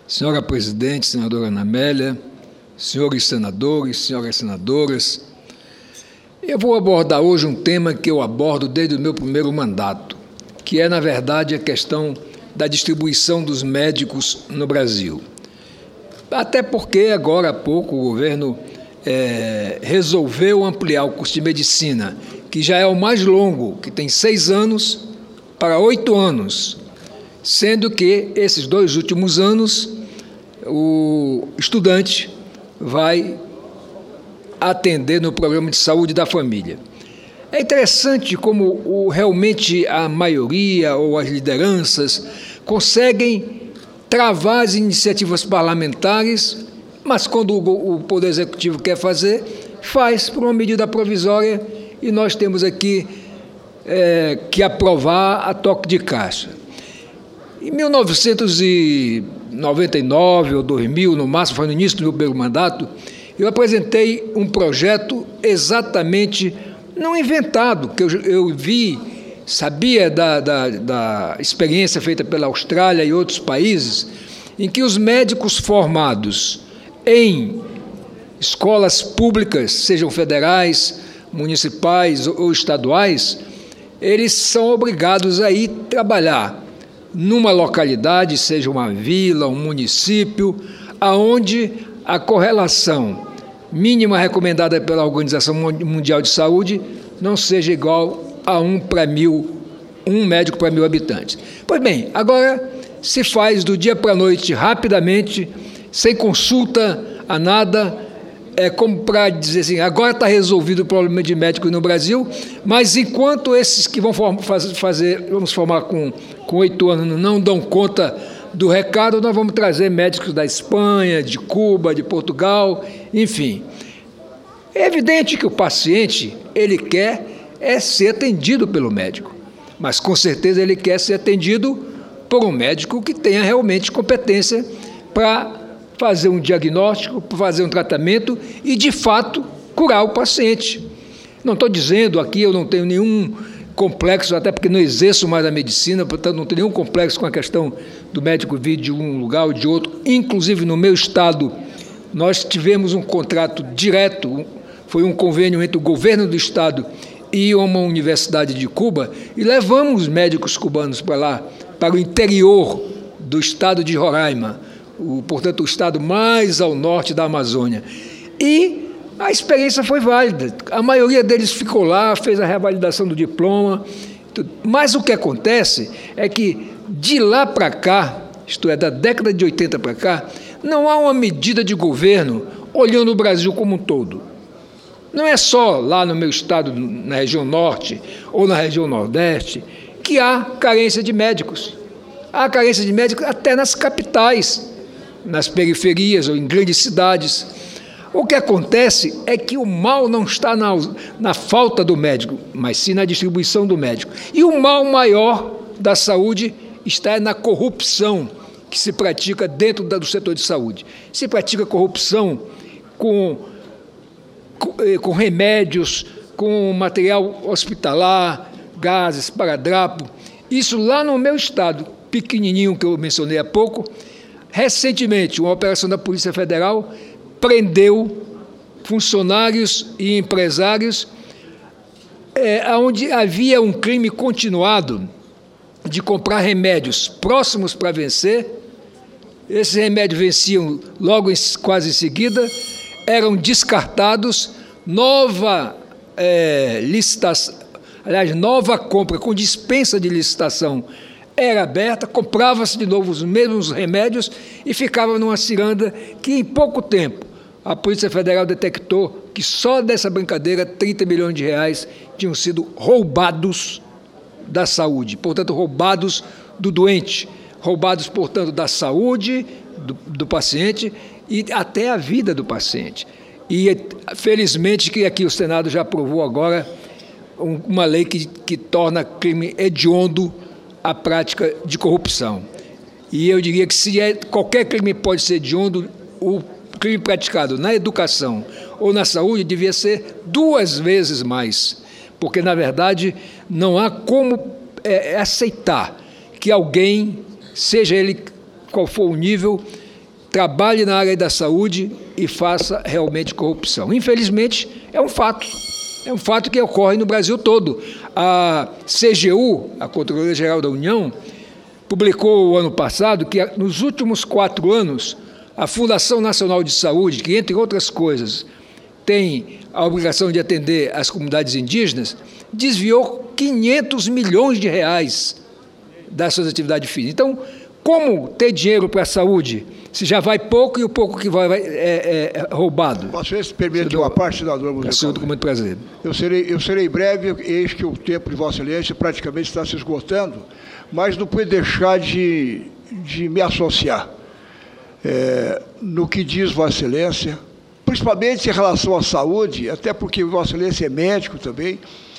Senhora Presidente, senadora Ana Amélia, senhores senadores, senhoras senadoras, eu vou abordar hoje um tema que eu abordo desde o meu primeiro mandato, que é, na verdade, a questão da distribuição dos médicos no Brasil. Até porque, agora há pouco, o governo resolveu ampliar o curso de medicina, que já é o mais longo, que tem 6 anos, para 8 anos, sendo que esses 2 últimos anos o estudante vai atender no programa de saúde da família. É interessante como realmente a maioria ou as lideranças conseguem travar as iniciativas parlamentares, mas quando o Poder Executivo quer fazer, faz por uma medida provisória e nós temos aqui que aprovar a toque de caixa. Em 1999 ou 2000, no máximo, foi no início do meu primeiro mandato, eu apresentei um projeto exatamente, não inventado, que eu vi, sabia da experiência feita pela Austrália e outros países, em que os médicos formados em escolas públicas, sejam federais, municipais ou estaduais, eles são obrigados a ir trabalhar numa localidade, seja uma vila, um município, aonde a correlação mínima recomendada pela Organização Mundial de Saúde não seja igual a 1 médico para 1.000 habitantes. Pois bem, agora se faz do dia para a noite, rapidamente, sem consulta a nada, como para dizer assim, agora está resolvido o problema de médicos no Brasil, mas enquanto esses que vamos formar com 8 anos não dão conta do recado, nós vamos trazer médicos da Espanha, de Cuba, de Portugal, enfim. É evidente que o paciente, ele quer ser atendido pelo médico, mas com certeza ele quer ser atendido por um médico que tenha realmente competência para fazer um diagnóstico, para fazer um tratamento e, de fato, curar o paciente. Não estou dizendo aqui, eu não tenho nenhum complexo, até porque não exerço mais a medicina, portanto não tenho nenhum complexo com a questão do médico vir de um lugar ou de outro. Inclusive, no meu estado, nós tivemos um contrato direto, foi um convênio entre o governo do estado e uma universidade de Cuba, e levamos médicos cubanos para lá, para o interior do estado de Roraima, portanto, o estado mais ao norte da Amazônia. E a experiência foi válida. A maioria deles ficou lá, fez a revalidação do diploma. Mas o que acontece é que, de lá para cá, isto é, da década de 80 para cá, não há uma medida de governo olhando o Brasil como um todo. Não é só lá no meu estado, na região norte ou na região nordeste, que há carência de médicos. Há carência de médicos até nas capitais, nas periferias ou em grandes cidades. O que acontece é que o mal não está na falta do médico, mas sim na distribuição do médico. E o mal maior da saúde está na corrupção que se pratica dentro do setor de saúde. Se pratica corrupção com remédios, com material hospitalar, gases, esparadrapo. Isso lá no meu estado, pequenininho que eu mencionei há pouco. Recentemente, uma operação da Polícia Federal prendeu funcionários e empresários onde havia um crime continuado de comprar remédios próximos para vencer. Esses remédios venciam logo quase em seguida, eram descartados, nova compra com dispensa de licitação era aberta, comprava-se de novo os mesmos remédios e ficava numa ciranda que, em pouco tempo, a Polícia Federal detectou que só dessa brincadeira 30 milhões de reais tinham sido roubados da saúde, portanto, roubados do doente, roubados, portanto, da saúde do paciente e até a vida do paciente. E, felizmente, que aqui o Senado já aprovou agora uma lei que torna crime hediondo a prática de corrupção. E eu diria que qualquer crime pode ser hediondo, o crime praticado na educação ou na saúde devia ser 2 vezes mais, porque, na verdade, não há como aceitar que alguém, seja ele qual for o nível, trabalhe na área da saúde e faça realmente corrupção. Infelizmente, é um fato que ocorre no Brasil todo. A CGU, a Controladoria Geral da União, publicou o ano passado que nos últimos 4 anos, a Fundação Nacional de Saúde, que entre outras coisas tem a obrigação de atender as comunidades indígenas, desviou 500 milhões de reais das suas atividades físicas. Então, como ter dinheiro para a saúde se já vai pouco e o pouco que vai é roubado? Posso ver se permite uma parte, senador Musical? Com muito prazer. Eu serei breve, eis que o tempo de Vossa Excelência praticamente está se esgotando, mas não pude deixar de me associar no que diz Vossa Excelência, principalmente em relação à saúde, até porque Vossa Excelência é médico também,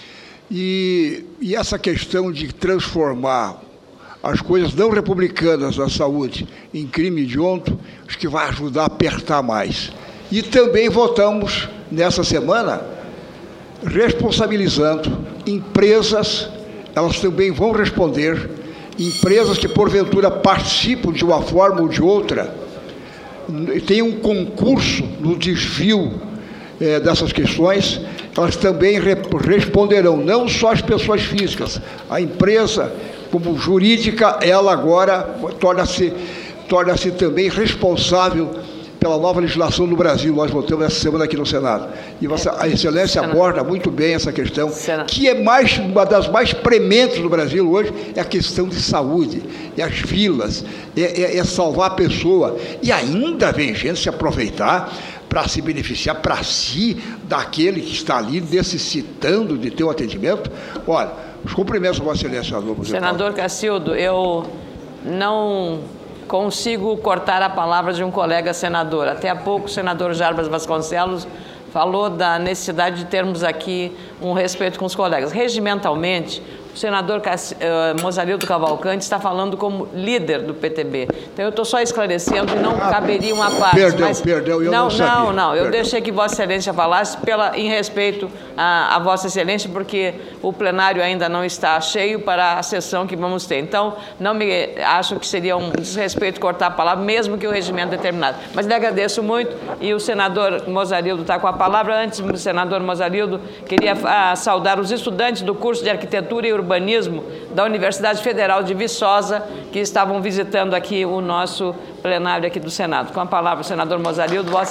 e essa questão de transformar as coisas não republicanas da saúde em crime hediondo, acho que vai ajudar a apertar mais. E também votamos, nessa semana, responsabilizando empresas, elas também vão responder, empresas que porventura participam de uma forma ou de outra, tem um concurso no desvio dessas questões, elas também responderão, não só as pessoas físicas, a empresa, como jurídica, ela agora torna-se também responsável pela nova legislação no Brasil. Nós votamos essa semana aqui no Senado. E a Excelência aborda muito bem essa questão, que é uma das mais prementes no Brasil hoje, é a questão de saúde, é as filas, é salvar a pessoa. E ainda vem gente se aproveitar para se beneficiar para si daquele que está ali necessitando de ter um atendimento. Olha, os cumprimentos, Vossa Excelência. Senador Cacildo, eu não consigo cortar a palavra de um colega senador. Até há pouco o senador Jarbas Vasconcelos falou da necessidade de termos aqui um respeito com os colegas. Regimentalmente, o senador Mozarildo Cavalcante está falando como líder do PTB. Então, eu estou só esclarecendo e não caberia uma parte. Perdão, eu não sabia. Não, eu deixei que Vossa Excelência falasse em respeito a Vossa Excelência, porque o plenário ainda não está cheio para a sessão que vamos ter. Então, acho que seria um desrespeito cortar a palavra, mesmo que o regimento determinado. Mas lhe agradeço muito e o senador Mozarildo está com a palavra. Antes do senador Mozarildo, queria saudar os estudantes do curso de Arquitetura e Urbanismo da Universidade Federal de Viçosa, que estavam visitando aqui o nosso plenário aqui do Senado. Com a palavra o senador Mozarildo, Vossa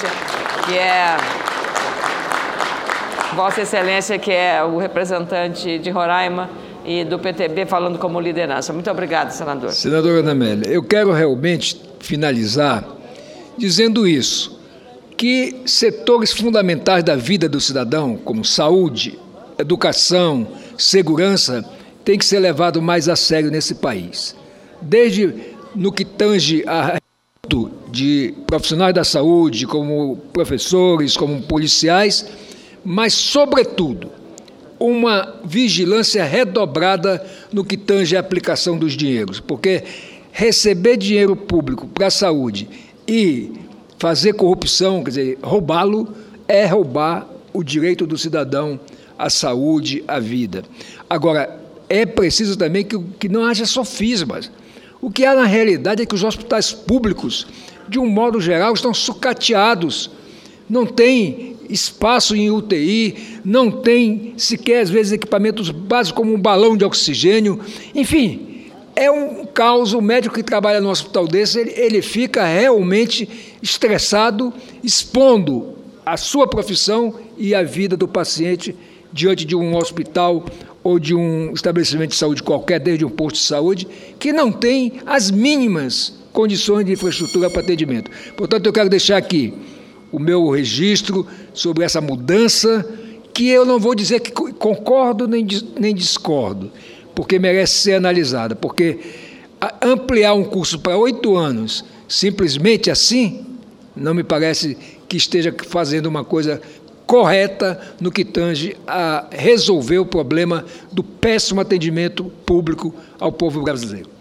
Excelência, que é o representante de Roraima e do PTB, falando como liderança. Muito obrigado, senador. Senadora Ana Amélia, eu quero realmente finalizar dizendo isso, que setores fundamentais da vida do cidadão, como saúde, educação, segurança, tem que ser levado mais a sério nesse país. Desde no que tange a de profissionais da saúde, como professores, como policiais, mas, sobretudo, uma vigilância redobrada no que tange a aplicação dos dinheiros, porque receber dinheiro público para a saúde e fazer corrupção, quer dizer, roubá-lo, é roubar o direito do cidadão à saúde, à vida. Agora, é preciso também que não haja sofismas. O que há na realidade é que os hospitais públicos, de um modo geral, estão sucateados. Não tem espaço em UTI, não tem sequer, às vezes, equipamentos básicos como um balão de oxigênio. Enfim, é um caos. O médico que trabalha num hospital desse, ele fica realmente estressado, expondo a sua profissão e a vida do paciente diante de um hospital ou de um estabelecimento de saúde qualquer, desde um posto de saúde, que não tem as mínimas condições de infraestrutura para atendimento. Portanto, eu quero deixar aqui o meu registro sobre essa mudança, que eu não vou dizer que concordo nem discordo, porque merece ser analisada, porque ampliar um curso para 8 anos, simplesmente assim, não me parece que esteja fazendo uma coisa correta no que tange a resolver o problema do péssimo atendimento público ao povo brasileiro.